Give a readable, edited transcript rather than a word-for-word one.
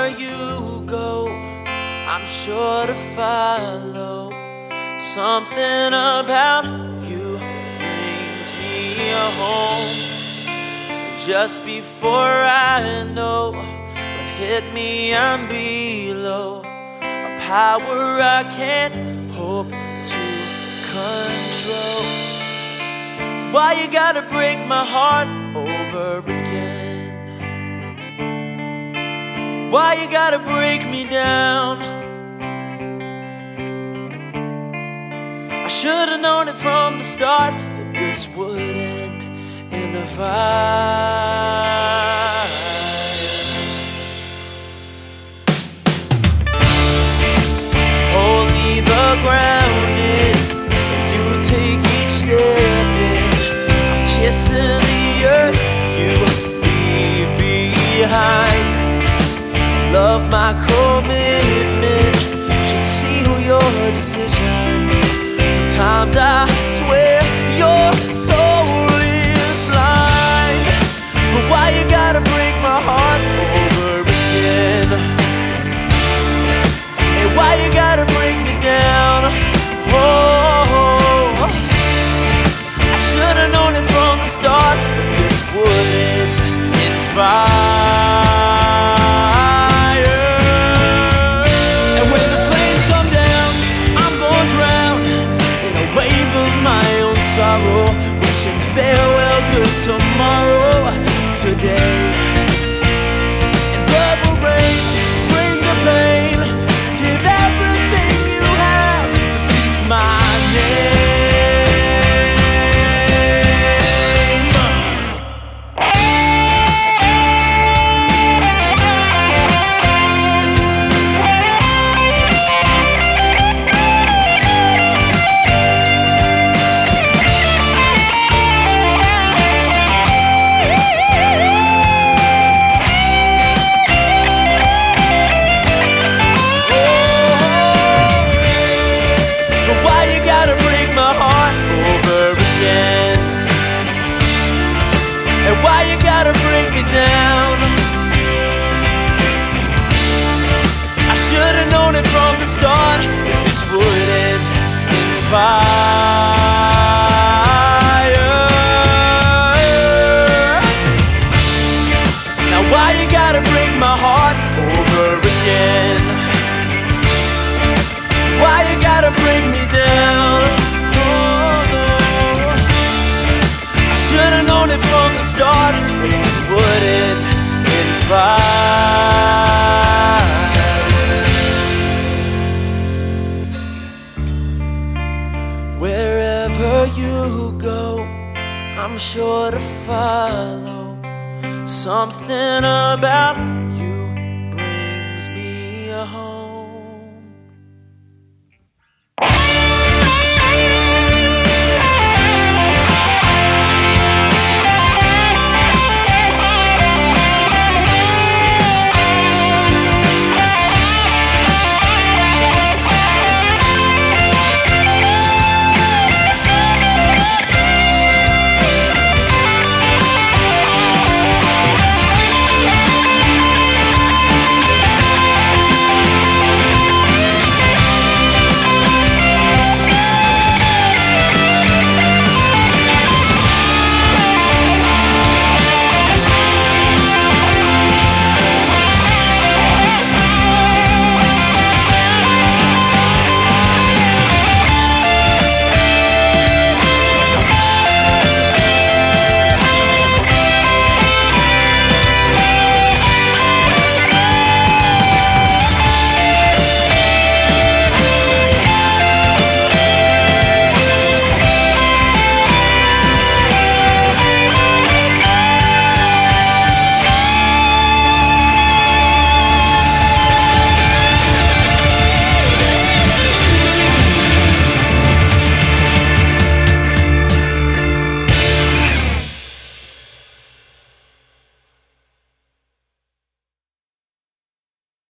Wherever you go, I'm sure to follow. Something about you brings me home. Just before I know what hit me, I'm below. A power I can't hope to control. Why you gotta break my heart over again? Why you gotta break me down? I should've known it from the start that this would end in a fire. Holy the ground is, and you take each step in. I'm kissing the earth you leave behind. Love my commitment should seal your decision. Sometimes I swear your soul is blind. But why you gotta break my heart over again? And why you gotta break me down? Oh, I should've known it from the start that this would end in fire. And when the flames come down, I'm gonna drown in a wave of my own sorrow, wishing farewell good tomorrow, today. And blood will rain, bring the pain, give everything you have to cease my name. And why you gotta break me down? I should've known it from the start that this would end in fire. Now why you gotta break my heart over again? Why you gotta break me down? Should've known it from the start that this would end in fire. Wherever you go, I'm sure to follow. Something about you brings me home.